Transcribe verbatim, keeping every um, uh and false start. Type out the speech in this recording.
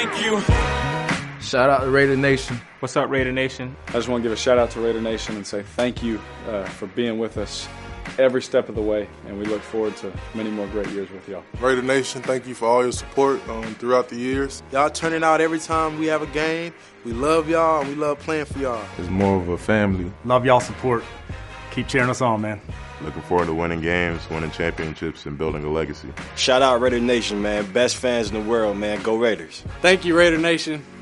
thank you. Shout out to Raider Nation. What's up, Raider Nation? I just want to give a shout out to Raider Nation and say thank you uh, for being with us every step of the way, and we look forward to many more great years with y'all. Raider Nation, thank you for all your support um, throughout the years. Y'all turning out every time we have a game. We love y'all, and we love playing for y'all. It's more of a family. Love y'all support. Keep cheering us on, man. Looking forward to winning games, winning championships, and building a legacy. Shout out Raider Nation, man. Best fans in the world, man. Go Raiders. Thank you, Raider Nation.